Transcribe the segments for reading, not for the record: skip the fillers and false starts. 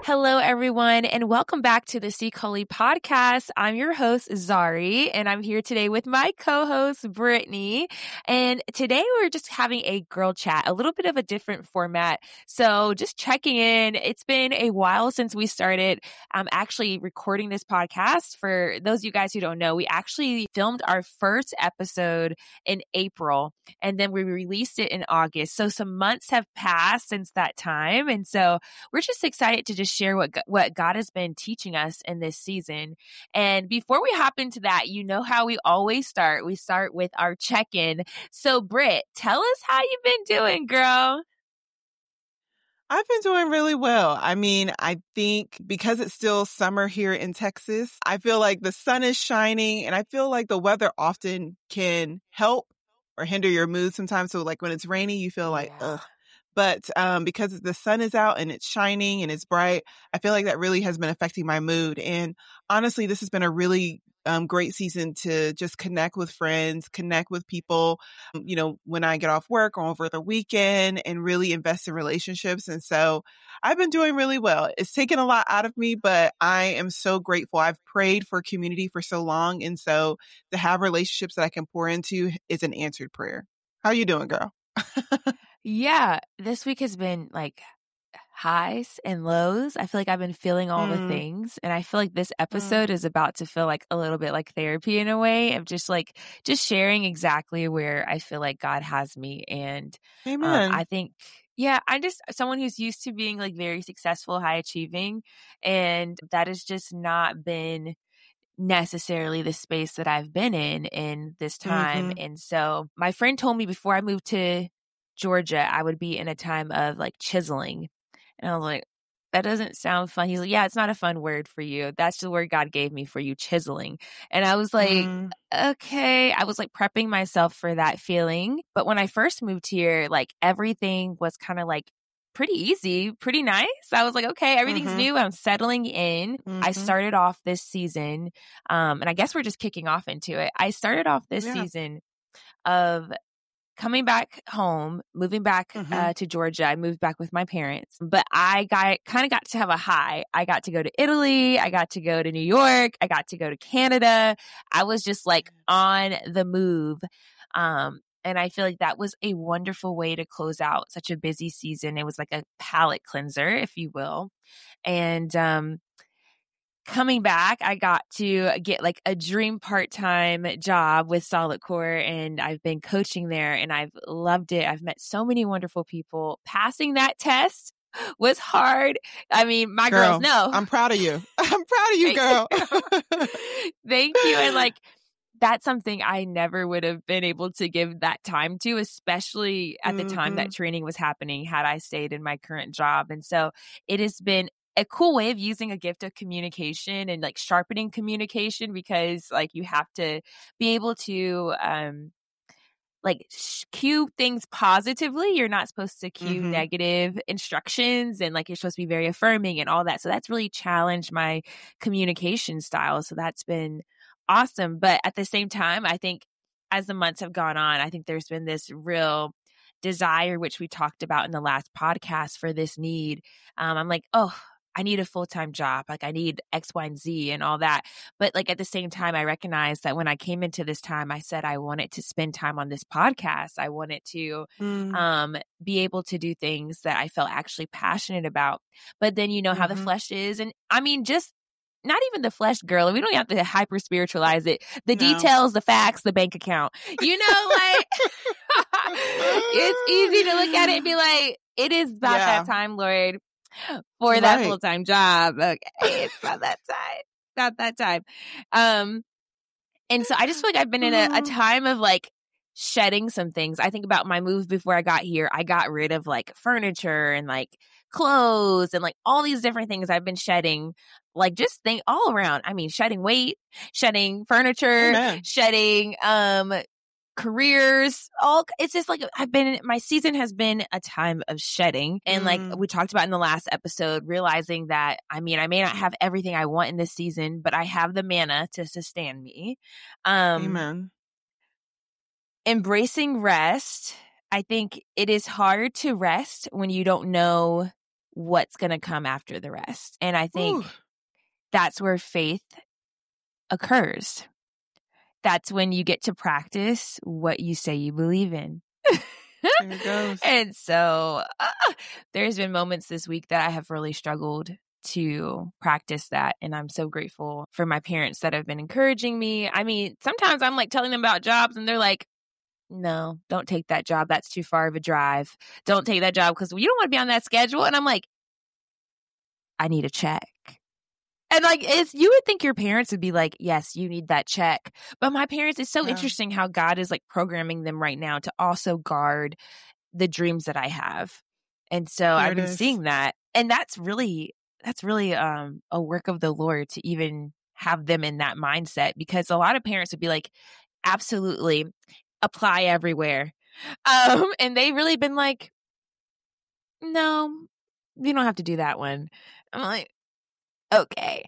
Hello, everyone, and welcome back to the Seek Holy podcast. I'm your host, Zari, and I'm here today with my co-host, Brittany. And today we're just having a girl chat, a little bit of a different format. So just checking in. It's been a while since we started actually recording this podcast. For those of you guys who don't know, we actually filmed our first episode in April, and then we released it in August. So some months have passed since that time. And so we're just excited to just share what God has been teaching us in this season. And before we hop into that, you know how we always start. We start with our check-in. So Britt, tell us how you've been doing, girl. I've been doing really well. I mean, I think because it's still summer here in Texas, I feel like the sun is shining and I feel like the weather often can help or hinder your mood sometimes. So like when it's rainy, you feel like, ugh. But because the sun is out and it's shining and it's bright, I feel like that really has been affecting my mood. And honestly, this has been a really great season to just connect with friends, connect with people, when I get off work or over the weekend and really invest in relationships. And so I've been doing really well. It's taken a lot out of me, but I am so grateful. I've prayed for community for so long. And so to have relationships that I can pour into is an answered prayer. How you doing, girl? Yeah, this week has been like highs and lows. I feel like I've been feeling all the things, and I feel like this episode is about to feel like a little bit like therapy in a way of just sharing exactly where I feel like God has me. And Amen. I think, I'm just someone who's used to being like very successful, high achieving, and that has just not been necessarily the space that I've been in this time. And so my friend told me before I moved to Georgia, I would be in a time of like chiseling. And I was like, that doesn't sound fun. He's like, yeah, it's not a fun word for you. That's the word God gave me for you, chiseling. And I was like, okay. I was like prepping myself for that feeling. But when I first moved here, like everything was kind of like pretty easy, pretty nice. I was like, okay, everything's new. I'm settling in. I started off this season, and I guess we're just kicking off into it. I started off this season of coming back home, moving back to Georgia. I moved back with my parents, but I kind of got to have a high. I got to go to Italy. I got to go to New York. I got to go to Canada. I was just like on the move. And I feel like that was a wonderful way to close out such a busy season. It was like a palate cleanser, if you will. And, coming back, I got to get like a dream part-time job with Solid Core, and I've been coaching there and I've loved it. I've met so many wonderful people. Passing that test was hard. I mean, my girls know. I'm proud of you. I'm proud of you, girl. Thank you. And like, that's something I never would have been able to give that time to, especially at the time that training was happening, had I stayed in my current job. And so it has been a cool way of using a gift of communication and like sharpening communication, because like you have to be able to cue things positively. You're not supposed to cue negative instructions, and like you're supposed to be very affirming and all that. So that's really challenged my communication style. So that's been awesome. But at the same time, I think as the months have gone on, I think there's been this real desire, which we talked about in the last podcast, for this need. I'm like, oh, I need a full-time job. Like I need X, Y, and Z and all that. But like at the same time, I recognized that when I came into this time, I said I wanted to spend time on this podcast. I wanted to be able to do things that I felt actually passionate about. But then you know how the flesh is. And I mean, just not even the flesh, girl. We don't have to hyper spiritualize it. The details, the facts, the bank account. You know, like it's easy to look at it and be like, it is about that time, Lord, for that full-time job. Okay, it's about that time. About that time. And so I just feel like I've been in a time of like shedding some things. I think about my move before I got here. I got rid of like furniture and like clothes and like all these different things I've been shedding, like just think all around. I mean, shedding weight, shedding furniture, shedding, careers, it's just like my season has been a time of shedding. And like we talked about in the last episode, realizing that, I mean, I may not have everything I want in this season, but I have the manna to sustain me. Amen. Embracing rest. I think it is hard to rest when you don't know what's going to come after the rest. And I think Ooh. that's where faith occurs. That's when you get to practice what you say you believe in. There it goes. And so there's been moments this week that I have really struggled to practice that. And I'm so grateful for my parents that have been encouraging me. I mean, sometimes I'm like telling them about jobs and they're like, no, don't take that job. That's too far of a drive. Don't take that job because you don't want to be on that schedule. And I'm like, I need a check. And like, you would think your parents would be like, yes, you need that check. But my parents, it's so interesting how God is like programming them right now to also guard the dreams that I have. And so I've been seeing that. And that's really a work of the Lord to even have them in that mindset, because a lot of parents would be like, absolutely apply everywhere. And they've really been like, no, you don't have to do that one. I'm like, okay.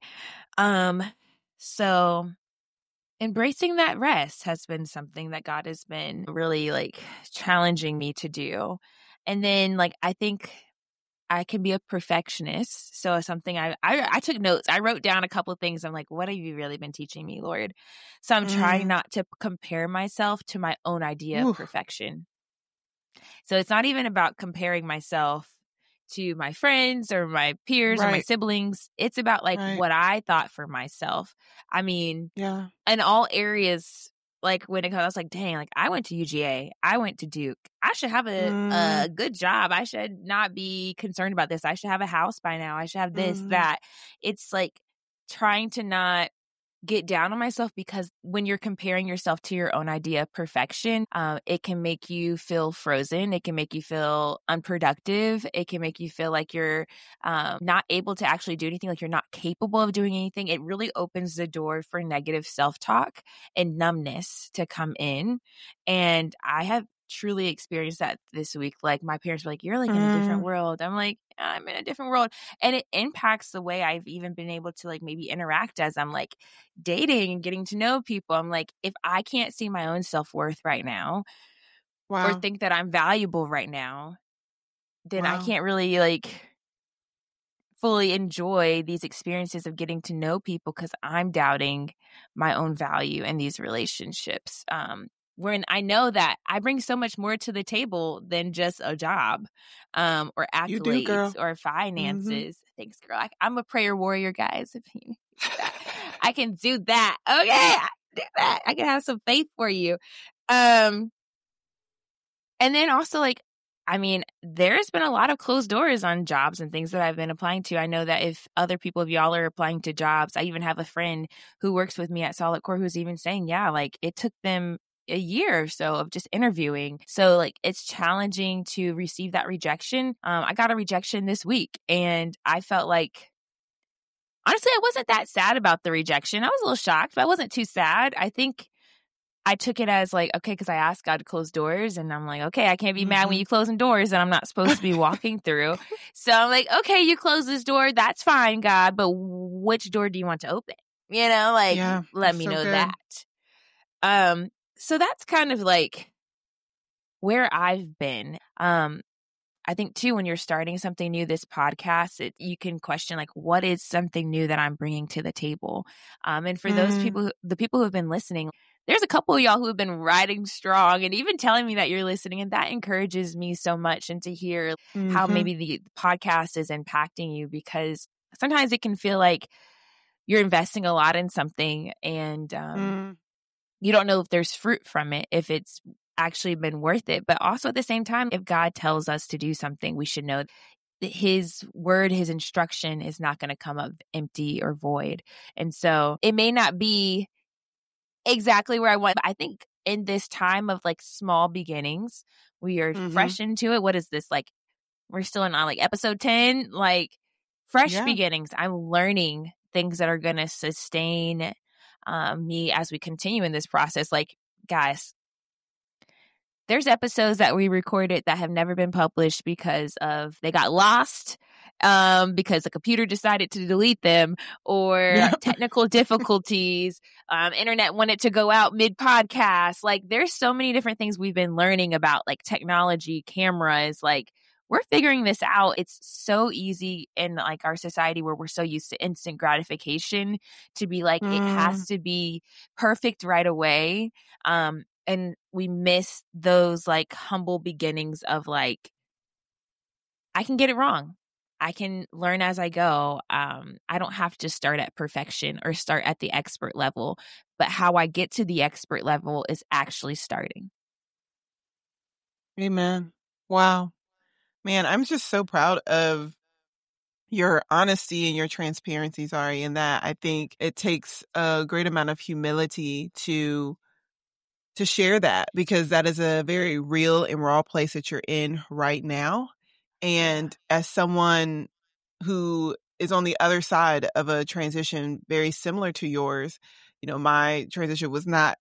So embracing that rest has been something that God has been really like challenging me to do. And then like, I think I can be a perfectionist. So something I took notes. I wrote down a couple of things. I'm like, what have you really been teaching me, Lord? So I'm trying not to compare myself to my own idea of perfection. So it's not even about comparing myself to my friends or my peers or my siblings. It's about like what I thought for myself. I mean, in all areas, like when it comes, I was like, dang, like I went to UGA, I went to Duke. I should have a good job. I should not be concerned about this. I should have a house by now. I should have this, that. It's like trying to not get down on myself, because when you're comparing yourself to your own idea of perfection, it can make you feel frozen. It can make you feel unproductive. It can make you feel like you're not able to actually do anything, like you're not capable of doing anything. It really opens the door for negative self-talk and numbness to come in. And I have truly experienced that this week. Like my parents were like, you're like in a different world. I'm like, I'm in a different world. And it impacts the way I've even been able to like maybe interact as I'm like dating and getting to know people. I'm like, if I can't see my own self-worth right now or think that I'm valuable right now, then I can't really like fully enjoy these experiences of getting to know people, because I'm doubting my own value in these relationships. When I know that I bring so much more to the table than just a job, or accolades or finances. Thanks, girl. I'm a prayer warrior, guys. If you I can do that. Okay, I can do that. I can have some faith for you. And then also like, I mean, there's been a lot of closed doors on jobs and things that I've been applying to. I know that if other people of y'all are applying to jobs, I even have a friend who works with me at Solid Core who's even saying, yeah, like it took them a year or so of just interviewing. So like it's challenging to receive that rejection. I got a rejection this week and I felt like, honestly, I wasn't that sad about the rejection. I was a little shocked, but I wasn't too sad. I think I took it as like, okay, because I asked God to close doors and I'm like, okay, I can't be mad when you closing doors that I'm not supposed to be walking through. So I'm like, okay, you close this door. That's fine, God. But which door do you want to open? You know, like, let me know that. So that's kind of like where I've been. I think too, when you're starting something new, this podcast, you can question like, what is something new that I'm bringing to the table? And for those people, the people who have been listening, there's a couple of y'all who have been riding strong and even telling me that you're listening. And that encourages me so much. And to hear how maybe the podcast is impacting you, because sometimes it can feel like you're investing a lot in something and you don't know if there's fruit from it, if it's actually been worth it. But also at the same time, if God tells us to do something, we should know that his word, his instruction is not going to come up empty or void. And so it may not be exactly where I want, but I think in this time of like small beginnings, we are fresh into it. What is this? Like, we're still on like episode 10, like fresh beginnings. I'm learning things that are going to sustain me as we continue in this process. Like, guys, there's episodes that we recorded that have never been published because they got lost, because the computer decided to delete them, or technical difficulties, internet wanted to go out mid-podcast. Like, there's so many different things we've been learning about, like technology, cameras, like we're figuring this out. It's so easy in like our society where we're so used to instant gratification to be like, it has to be perfect right away. And we miss those like humble beginnings of like, I can get it wrong. I can learn as I go. I don't have to start at perfection or start at the expert level, but how I get to the expert level is actually starting. Amen. Wow. Man, I'm just so proud of your honesty and your transparency, Zari, in that I think it takes a great amount of humility to share that, because that is a very real and raw place that you're in right now. And as someone who is on the other side of a transition very similar to yours, my transition was not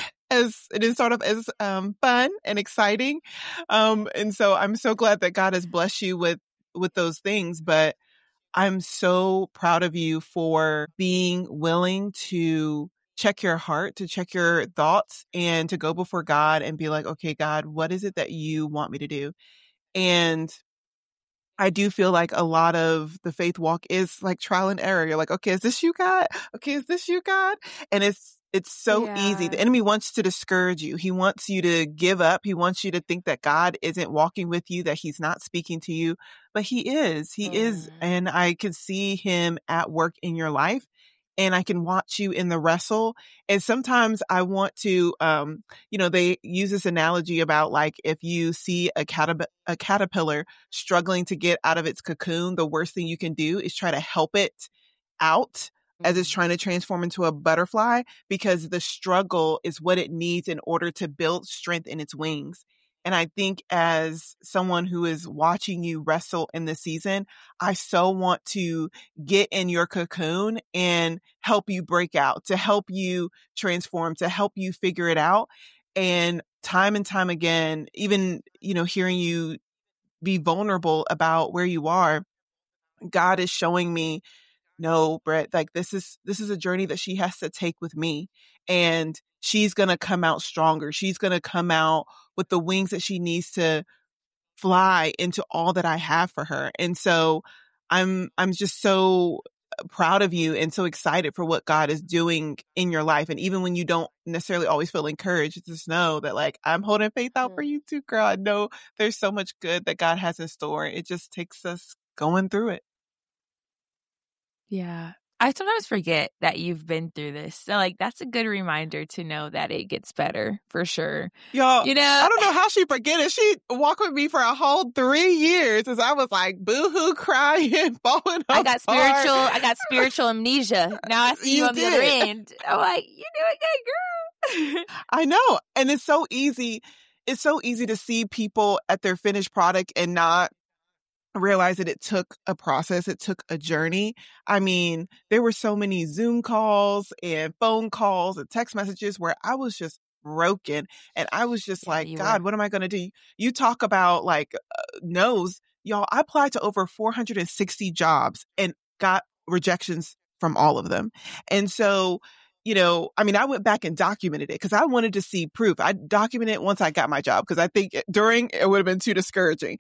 it is sort of as fun and exciting. And so I'm so glad that God has blessed you with those things. But I'm so proud of you for being willing to check your heart, to check your thoughts, and to go before God and be like, okay, God, what is it that you want me to do? And I do feel like a lot of the faith walk is like trial and error. You're like, okay, is this you, God? Okay, is this you, God? And it's so easy. The enemy wants to discourage you. He wants you to give up. He wants you to think that God isn't walking with you, that he's not speaking to you, but he is. He is. And I can see him at work in your life. And I can watch you in the wrestle. And sometimes I want to, they use this analogy about like, if you see a caterpillar struggling to get out of its cocoon, the worst thing you can do is try to help it out as it's trying to transform into a butterfly, because the struggle is what it needs in order to build strength in its wings. And I think as someone who is watching you wrestle in this season, I so want to get in your cocoon and help you break out, to help you transform, to help you figure it out. And time again, even, hearing you be vulnerable about where you are, God is showing me, no, Brett, like this is a journey that she has to take with me, and she's going to come out stronger. She's going to come out with the wings that she needs to fly into all that I have for her. And so I'm just so proud of you and so excited for what God is doing in your life. And even when you don't necessarily always feel encouraged, just know that like, I'm holding faith out for you too, girl. I know there's so much good that God has in store. It just takes us going through it. Yeah. I sometimes forget that you've been through this. So like, that's a good reminder to know that it gets better for sure. Y'all, I don't know how she forget it. She walked with me for a whole 3 years as I was like boohoo crying, falling apart. I got spiritual amnesia. Now I see you on the other end. I'm like, you're doing good, girl. I know. And it's so easy. It's so easy to see people at their finished product and not realize that it took a process. It took a journey. I mean, there were so many Zoom calls and phone calls and text messages where I was just broken. And I was just like, God, what am I going to do? You talk about like no's. Y'all, I applied to over 460 jobs and got rejections from all of them. And so, I went back and documented it because I wanted to see proof. I documented it once I got my job because I think during it would have been too discouraging.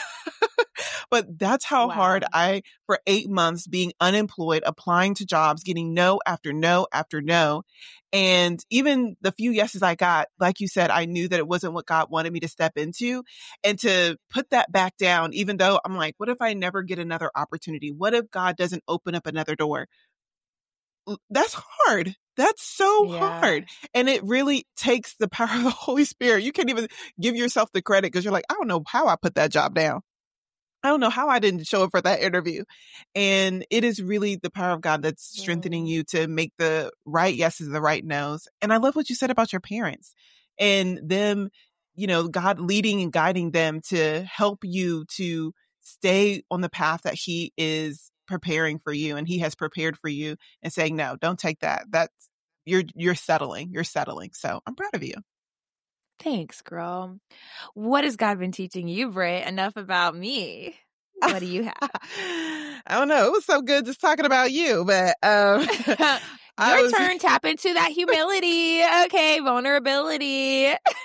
But that's how hard for 8 months being unemployed, applying to jobs, getting no after no after no. And even the few yeses I got, like you said, I knew that it wasn't what God wanted me to step into, and to put that back down, even though I'm like, what if I never get another opportunity? What if God doesn't open up another door? That's hard. That's so hard. And it really takes the power of the Holy Spirit. You can't even give yourself the credit because you're like, I don't know how I put that job down. I don't know how I didn't show up for that interview. And it is really the power of God that's strengthening you to make the right yeses and the right nos. And I love what you said about your parents and them, God leading and guiding them to help you to stay on the path that he is preparing for you and he has prepared for you, and saying, no, don't take that. That's you're settling. You're settling. So I'm proud of you. Thanks, girl. What has God been teaching you, Britt? Enough about me. What do you have? I don't know. It was so good just talking about you, but Your turn. Tap into that humility. Okay, vulnerability.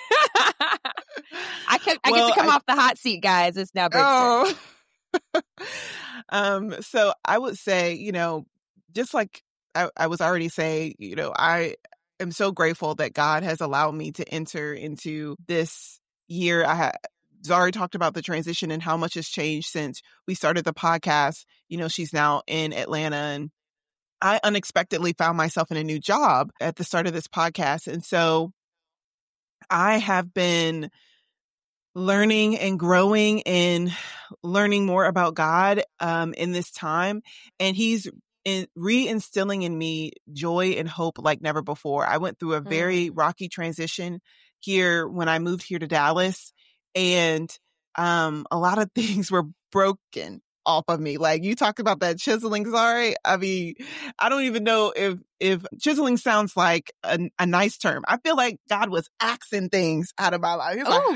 I get to come off the hot seat, guys. It's now Brid's turn. So I would say, just like I was already saying, I am so grateful that God has allowed me to enter into this year. Zari talked about the transition and how much has changed since we started the podcast. She's now in Atlanta, and I unexpectedly found myself in a new job at the start of this podcast. And so I have been learning and growing and learning more about God in this time. And he's reinstilling in me joy and hope like never before. I went through a very rocky transition here when I moved here to Dallas. And a lot of things were broken off of me. Like, you talked about that chiseling, Zari. I mean, I don't even know if chiseling sounds like a nice term. I feel like God was axing things out of my life. He's like,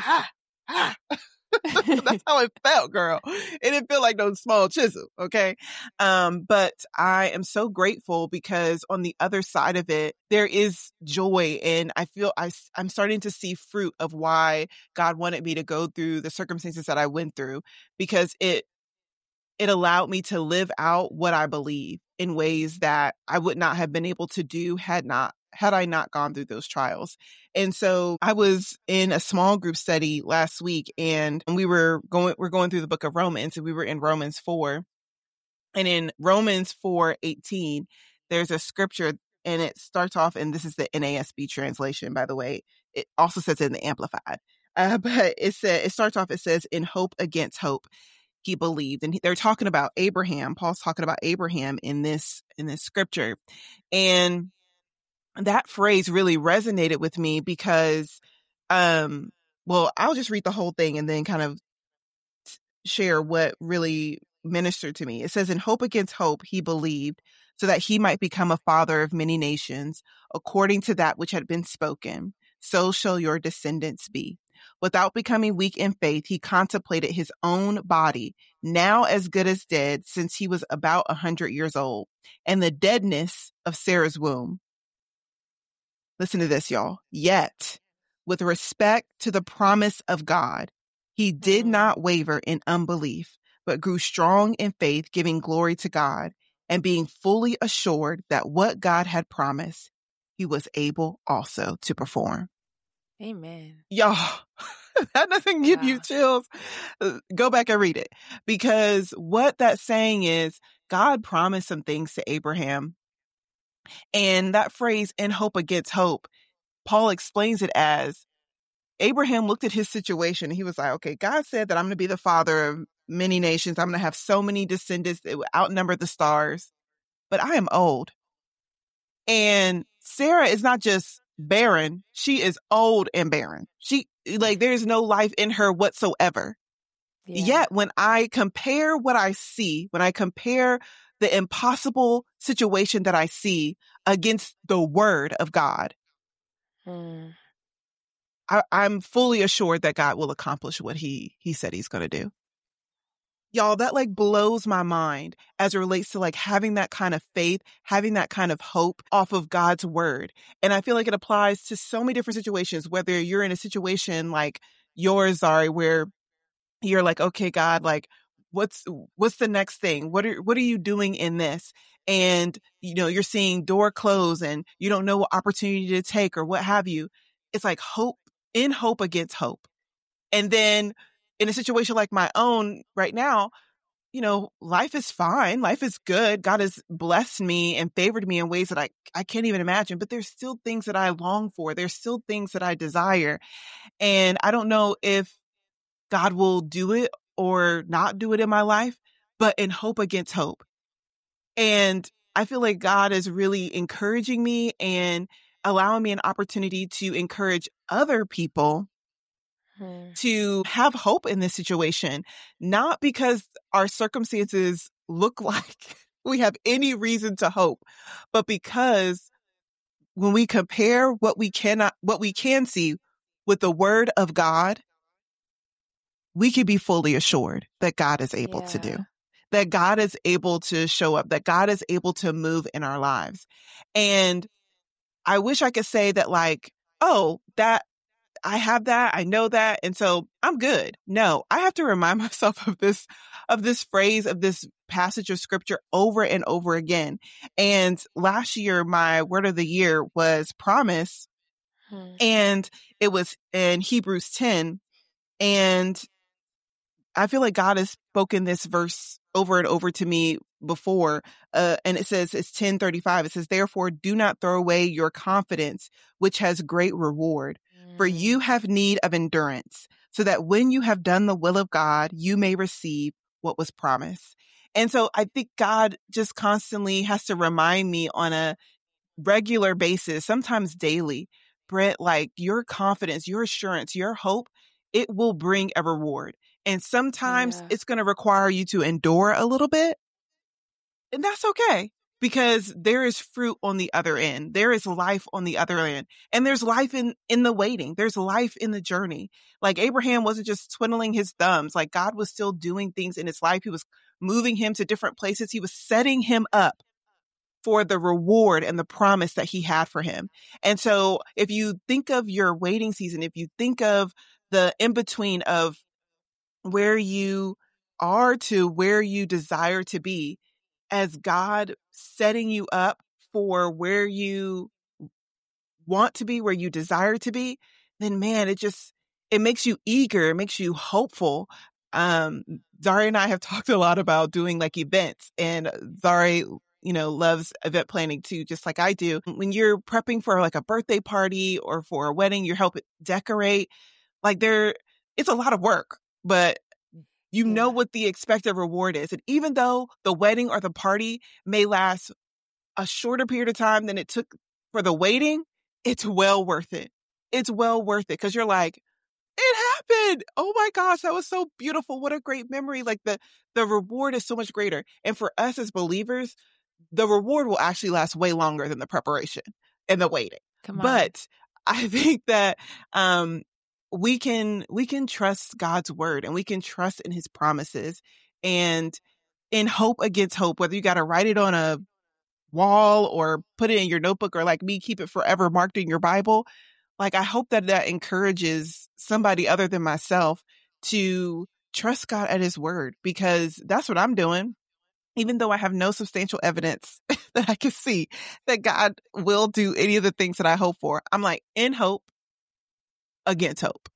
That's how it felt, girl. It didn't feel like no small chisel. Okay. But I am so grateful because on the other side of it, there is joy. And I feel I'm starting to see fruit of why God wanted me to go through the circumstances that I went through, because it allowed me to live out what I believe in ways that I would not have been able to do had I not gone through those trials. And so I was in a small group study last week, and we're going through the book of Romans, and we were in Romans 4. And in Romans 4:18, there's a scripture, and it starts off, and this is the NASB translation, by the way. It also says it in the Amplified. But it starts off, it says, in hope against hope, he believed. And they're talking about Abraham. Paul's talking about Abraham in this scripture. And that phrase really resonated with me because, I'll just read the whole thing and then kind of share what really ministered to me. It says, in hope against hope, he believed so that he might become a father of many nations, according to that which had been spoken. So shall your descendants be. Without becoming weak in faith, he contemplated his own body, now as good as dead, since he was about 100 years old, and the deadness of Sarah's womb. Listen to this, y'all. Yet, with respect to the promise of God, he did not waver in unbelief, but grew strong in faith, giving glory to God, and being fully assured that what God had promised, he was able also to perform. Amen. Y'all, that doesn't give you chills. Go back and read it. Because what that's saying is God promised some things to Abraham. And that phrase, in hope against hope, Paul explains it as Abraham looked at his situation. And he was like, okay, God said that I'm going to be the father of many nations. I'm going to have so many descendants that would outnumber the stars. But I am old. And Sarah is not just barren. She is old and barren. There's no life in her whatsoever. Yeah. Yet when I compare what I see, when I compare the impossible situation that I see against the word of God, I'm fully assured that God will accomplish what he said he's going to do. Y'all, that blows my mind as it relates to having that kind of faith, having that kind of hope off of God's word. And I feel like it applies to so many different situations, whether you're in a situation like yours, Zari, where you're like, okay, God, what's the next thing? What are you doing in this? And, you're seeing door close and you don't know what opportunity to take or what have you. It's like hope against hope. And then in a situation like my own right now, life is fine. Life is good. God has blessed me and favored me in ways that I can't even imagine, but there's still things that I long for. There's still things that I desire. And I don't know if God will do it or not do it in my life, but in hope against hope. And I feel like God is really encouraging me and allowing me an opportunity to encourage other people to have hope in this situation, not because our circumstances look like we have any reason to hope, but because when we compare what we can see with the word of God, we can be fully assured that God is able to do. that God is able to show up, that God is able to move in our lives. And I wish I could say that like, oh, that I have that, I know that, and so I'm good. No, I have to remind myself of this phrase, of this passage of scripture over and over again. And last year, my word of the year was promise. And it was in Hebrews 10. And I feel like God has spoken this verse over and over to me before. And it says, it's 10:35. It says, therefore, do not throw away your confidence, which has great reward. For you have need of endurance, so that when you have done the will of God, you may receive what was promised. And so I think God just constantly has to remind me on a regular basis, sometimes daily, Brett, like your confidence, your assurance, your hope, it will bring a reward. And sometimes it's going to require you to endure a little bit. And that's okay, because there is fruit on the other end. There is life on the other end. And there's life in the waiting. There's life in the journey. Like Abraham wasn't just twiddling his thumbs. Like God was still doing things in his life. He was moving him to different places. He was setting him up for the reward and the promise that he had for him. And so if you think of your waiting season, if you think of the in-between of where you are to where you desire to be, as God setting you up for where you want to be, where you desire to be, then man, it makes you eager. It makes you hopeful. Zari and I have talked a lot about doing like events, and Zari, loves event planning too, just like I do. When you're prepping for like a birthday party or for a wedding, you're helping decorate, like it's a lot of work, but you know what the expected reward is. And even though the wedding or the party may last a shorter period of time than it took for the waiting, it's well worth it. It's well worth it, because you're like, it happened. Oh my gosh, that was so beautiful. What a great memory. Like the reward is so much greater. And for us as believers, the reward will actually last way longer than the preparation and the waiting. But I think that we can trust God's word, and we can trust in his promises, and in hope against hope, whether you got to write it on a wall or put it in your notebook, or like me, keep it forever marked in your Bible. Like, I hope that encourages somebody other than myself to trust God at his word, because that's what I'm doing. Even though I have no substantial evidence that I can see that God will do any of the things that I hope for, I'm like, in hope against hope.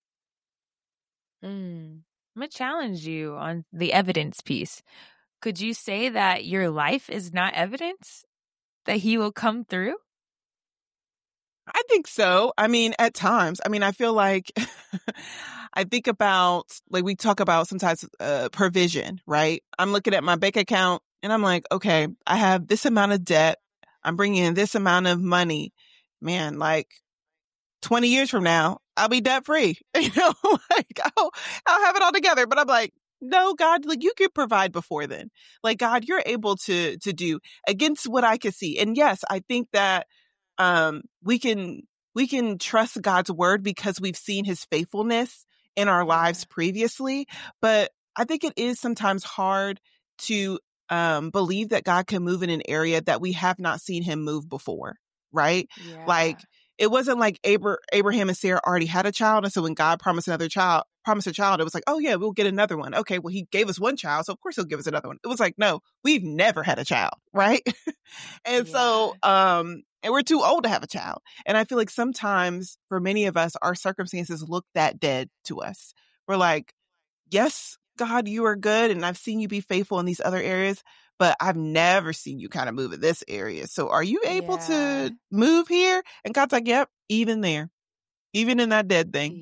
I'm going to challenge you on the evidence piece. Could you say that your life is not evidence that he will come through? I think so. I mean, at times. I mean, I feel like I think about, like we talk about sometimes provision, right? I'm looking at my bank account and I'm like, okay, I have this amount of debt. I'm bringing in this amount of money. Man, like 20 years from now, I'll be debt free. Like I'll have it all together. But I'm like, no, God, like you could provide before then. Like, God, you're able to do against what I can see. And yes, I think that we can trust God's word because we've seen his faithfulness in our lives previously. But I think it is sometimes hard to believe that God can move in an area that we have not seen him move before, right? Yeah. Like, it wasn't like Abraham and Sarah already had a child. And so when God promised a child, it was like, oh yeah, we'll get another one. Okay, well, he gave us one child, so of course he'll give us another one. It was like, no, we've never had a child, right? And so, and we're too old to have a child. And I feel like sometimes for many of us, our circumstances look that dead to us. We're like, yes, God, you are good. And I've seen you be faithful in these other areas, but I've never seen you kind of move in this area. So are you able to move here? And God's like, yep, even there, even in that dead thing.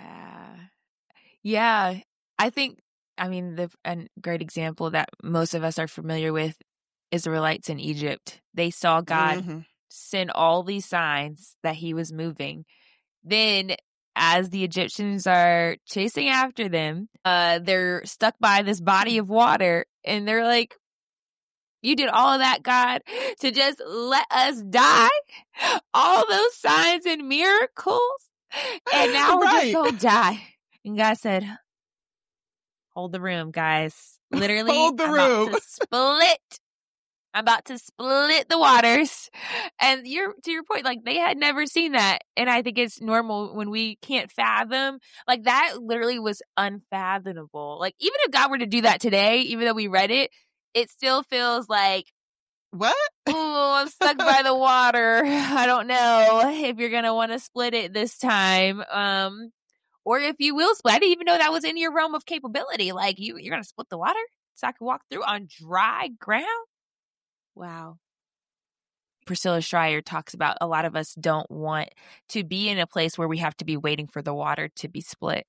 Yeah. I think, a great example that most of us are familiar with, Israelites in Egypt. They saw God send all these signs that he was moving. Then as the Egyptians are chasing after them, they're stuck by this body of water, and they're like, you did all of that, God, to just let us die? All those signs and miracles? And now we're just going to die. And God said, hold the room, guys. Literally, Hold the I'm room. about to split. I'm about to split the waters. And to your point, like they had never seen that. And I think it's normal when we can't fathom. Like that literally was unfathomable. Like even if God were to do that today, even though we read it, it still feels like, What? oh, I'm stuck by the water. I don't know if you're going to want to split it this time. Or if you will split. I didn't even know that was in your realm of capability. Like you're going to split the water so I can walk through on dry ground? Wow. Priscilla Schreier talks about a lot of us don't want to be in a place where we have to be waiting for the water to be split.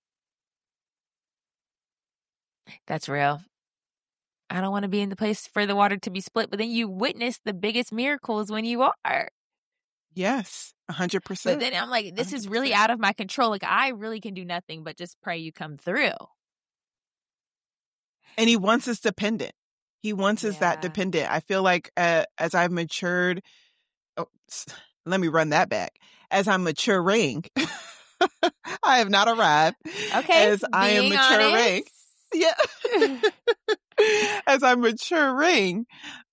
That's real. I don't want to be in the place for the water to be split, but then you witness the biggest miracles when you are. Yes, 100%. But then I'm like, this 100%. is really out of my control. Like I really can do nothing but just pray you come through. And he wants us dependent. He wants us that dependent. I feel like as I've matured, let me run that back. As I'm maturing, I have not arrived. Okay. As I am maturing. Honest. Yeah. As I'm maturing,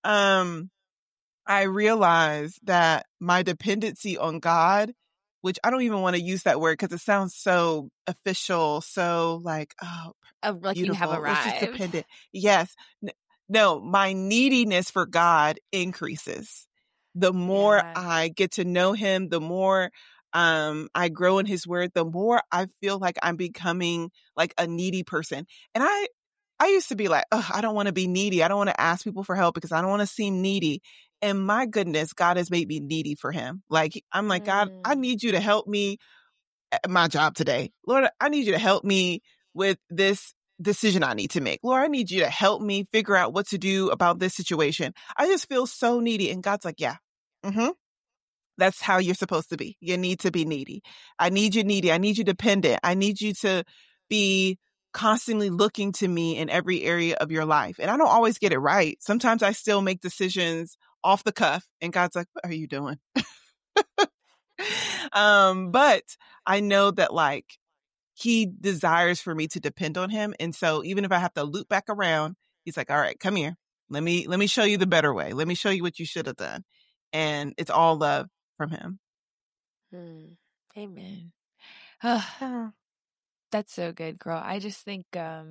I realize that my dependency on God, which I don't even want to use that word because it sounds so official, so like, oh, like beautiful. You have arrived. It's just dependent. Yes. No, my neediness for God increases. The more I get to know him, the more I grow in his word, the more I feel like I'm becoming like a needy person. And I used to be like, oh, I don't want to be needy. I don't want to ask people for help because I don't want to seem needy. And my goodness, God has made me needy for him. Like, I'm like, God, I need you to help me at my job today. Lord, I need you to help me with this decision I need to make. Lord, I need you to help me figure out what to do about this situation. I just feel so needy. And God's like, yeah, that's how you're supposed to be. You need to be needy. I need you needy. I need you dependent. I need you to be constantly looking to me in every area of your life. And I don't always get it right. Sometimes I still make decisions off the cuff and God's like, what are you doing? But I know that like he desires for me to depend on him. And so even if I have to loop back around, he's like, all right, come here. Let me show you the better way. Let me show you what you should have done. And it's all love from him. Amen. That's so good, girl. I just think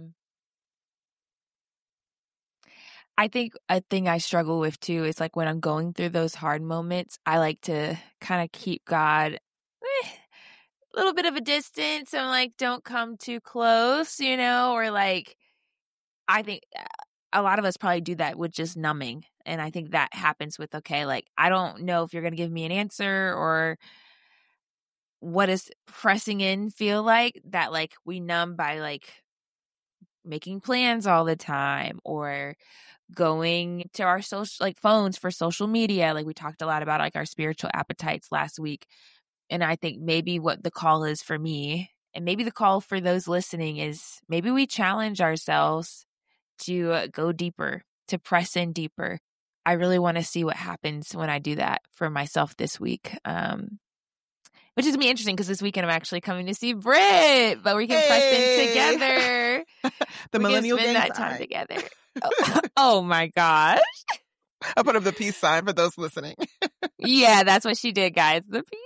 I think a thing I struggle with too is like when I'm going through those hard moments, I like to kind of keep God a little bit of a distance. I'm like, don't come too close, or like, I think a lot of us probably do that with just numbing. And I think that happens with, okay, like, I don't know if you're going to give me an answer or what does pressing in feel like, that like we numb by like making plans all the time or going to our social like phones for social media. Like we talked a lot about like our spiritual appetites last week. And I think maybe what the call is for me, and maybe the call for those listening, is maybe we challenge ourselves to go deeper, to press in deeper. I really want to see what happens when I do that for myself this week. Which is going to be interesting because this weekend I'm actually coming to see Britt, but we can press in together. The millennial spend gang that time together. Oh my gosh. I put up the peace sign for those listening. Yeah, that's what she did, guys. The peace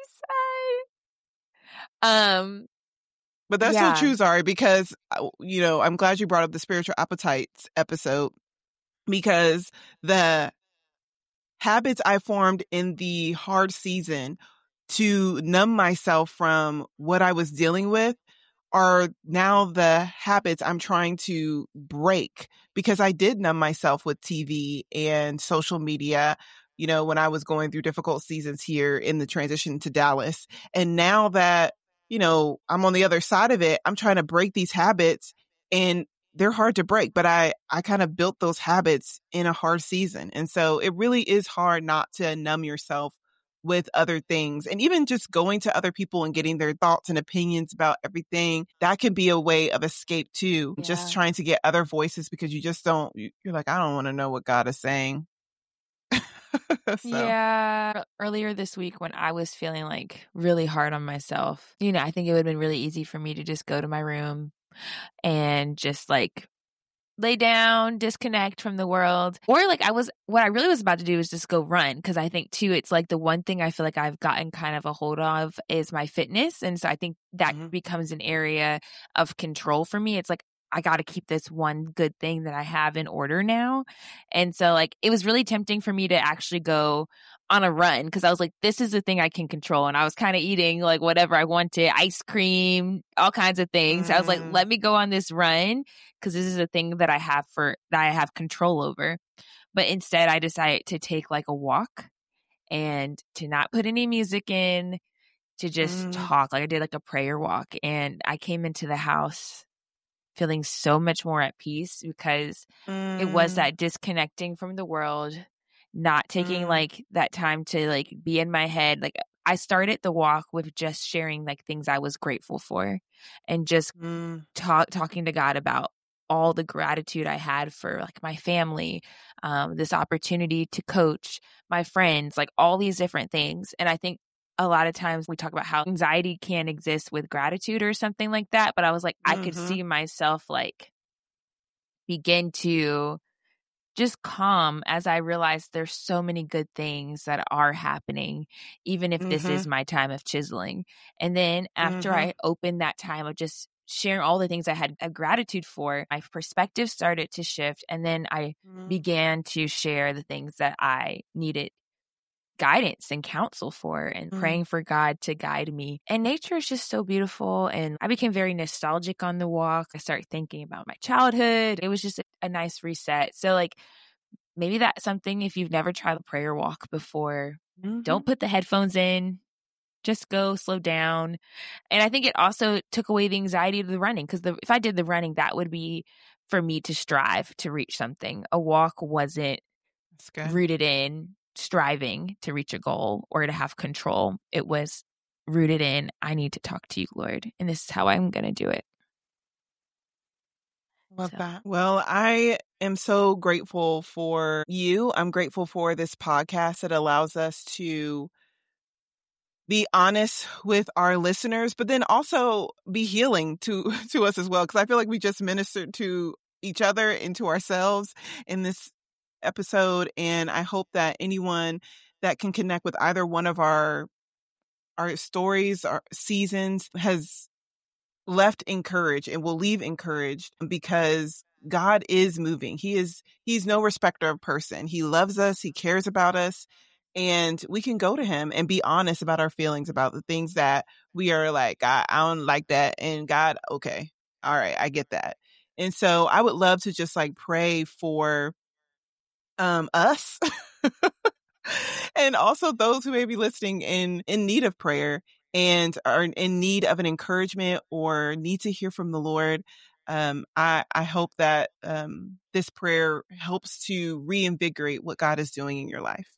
sign. But that's so true, Zari, because, I'm glad you brought up the spiritual appetites episode, because the habits I formed in the hard season to numb myself from what I was dealing with are now the habits I'm trying to break, because I did numb myself with TV and social media, when I was going through difficult seasons here in the transition to Dallas. And now that, I'm on the other side of it, I'm trying to break these habits, and they're hard to break, but I kind of built those habits in a hard season. And so it really is hard not to numb yourself with other things. And even just going to other people and getting their thoughts and opinions about everything, that can be a way of escape too. Yeah. Just trying to get other voices because you just don't, you're like, I don't want to know what God is saying. Yeah. Earlier this week when I was feeling like really hard on myself, I think it would have been really easy for me to just go to my room and just like lay down, disconnect from the world. Or like what I really was about to do is just go run. Cause I think too, it's like the one thing I feel like I've gotten kind of a hold of is my fitness. And so I think that becomes an area of control for me. It's like, I got to keep this one good thing that I have in order now. And so like, it was really tempting for me to actually go on a run because I was like, this is the thing I can control. And I was kind of eating like whatever I wanted, ice cream, all kinds of things. I was like, let me go on this run because this is a thing that I have control over. But instead I decided to take like a walk and to not put any music in, to just talk. Like I did like a prayer walk, and I came into the house feeling so much more at peace because it was that disconnecting from the world, not taking like that time to like be in my head. Like I started the walk with just sharing like things I was grateful for and just talking to God about all the gratitude I had for like my family, this opportunity to coach my friends, like all these different things. And I think a lot of times we talk about how anxiety can exist with gratitude or something like that. But I was like, I could see myself like begin to just calm as I realized there's so many good things that are happening, even if this is my time of chiseling. And then after I opened that time of just sharing all the things I had a gratitude for, my perspective started to shift. And then I began to share the things that I needed guidance and counsel for, and praying for God to guide me. And nature is just so beautiful. And I became very nostalgic on the walk. I started thinking about my childhood. It was just a nice reset. So like maybe that's something, if you've never tried a prayer walk before, don't put the headphones in. Just go slow down. And I think it also took away the anxiety of the running, because if I did the running, that would be for me to strive to reach something. A walk wasn't rooted in striving to reach a goal or to have control. It was rooted in, I need to talk to you, Lord, and this is how I'm going to do it. Love that. Well, I am so grateful for you. I'm grateful for this podcast that allows us to be honest with our listeners, but then also be healing to us as well. Because I feel like we just ministered to each other and to ourselves in this episode. And I hope that anyone that can connect with either one of our stories, our seasons, has left encouraged and will leave encouraged, because God is moving. He's no respecter of person. He loves us. He cares about us. And we can go to him and be honest about our feelings, about the things that we are like, God, I don't like that. And God, okay, all right, I get that. And so I would love to just like pray for us and also those who may be listening in need of prayer and are in need of an encouragement or need to hear from the Lord. I hope that this prayer helps to reinvigorate what God is doing in your life.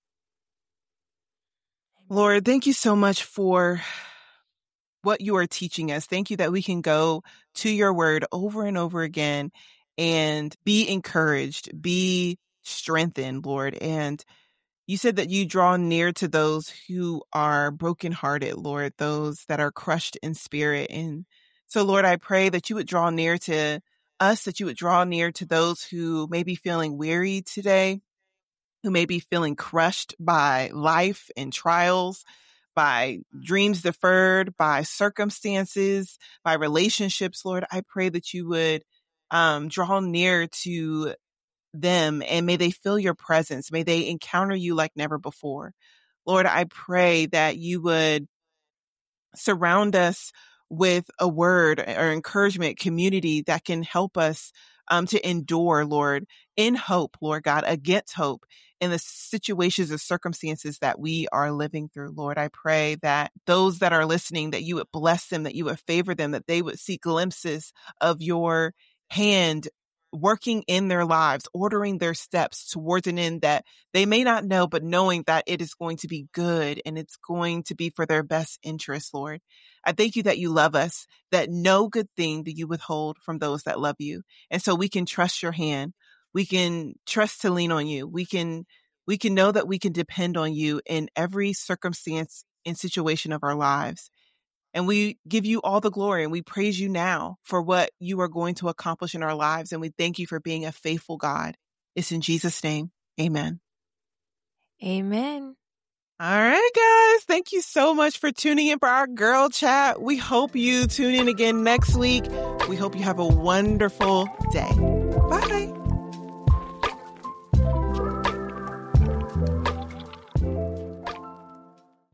Lord, thank you so much for what you are teaching us. Thank you that we can go to your word over and over again and be encouraged, be strengthened, Lord. And you said that you draw near to those who are brokenhearted, Lord, those that are crushed in spirit. And so, Lord, I pray that you would draw near to us, that you would draw near to those who may be feeling weary today, who may be feeling crushed by life and trials, by dreams deferred, by circumstances, by relationships. Lord, I pray that you would draw near to them, and may they feel your presence. May they encounter you like never before. Lord, I pray that you would surround us with a word or encouragement community that can help us to endure, Lord, in hope, Lord God, against hope in the situations and circumstances that we are living through. Lord, I pray that those that are listening, that you would bless them, that you would favor them, that they would see glimpses of your hand working in their lives, ordering their steps towards an end that they may not know, but knowing that it is going to be good and it's going to be for their best interest, Lord. I thank you that you love us, that no good thing do you withhold from those that love you. And so we can trust your hand. We can trust to lean on you. We can know that we can depend on you in every circumstance and situation of our lives. And we give you all the glory and we praise you now for what you are going to accomplish in our lives. And we thank you for being a faithful God. It's in Jesus' name. Amen. Amen. All right, guys. Thank you so much for tuning in for our girl chat. We hope you tune in again next week. We hope you have a wonderful day.